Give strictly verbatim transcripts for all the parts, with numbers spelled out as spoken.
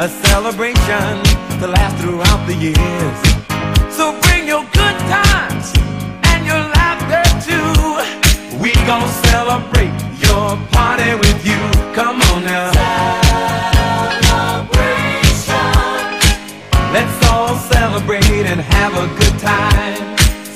a celebration to last throughout the years. So bring your good times and your laughter too. We gon' celebrate your party with you. Come on now. Celebration. Let's all celebrate and have a good time.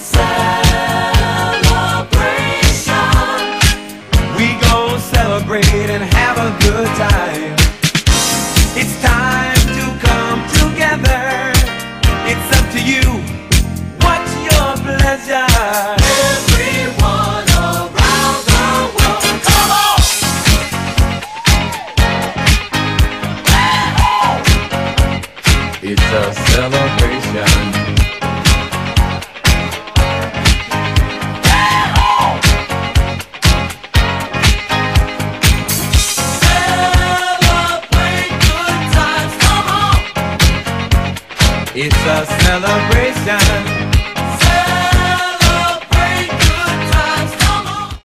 Celebration. We gon' celebrate and have a good time. It's time to come together. It's up to you. What's your pleasure? Everyone around the world, come on! It's a celebration. It's a celebration.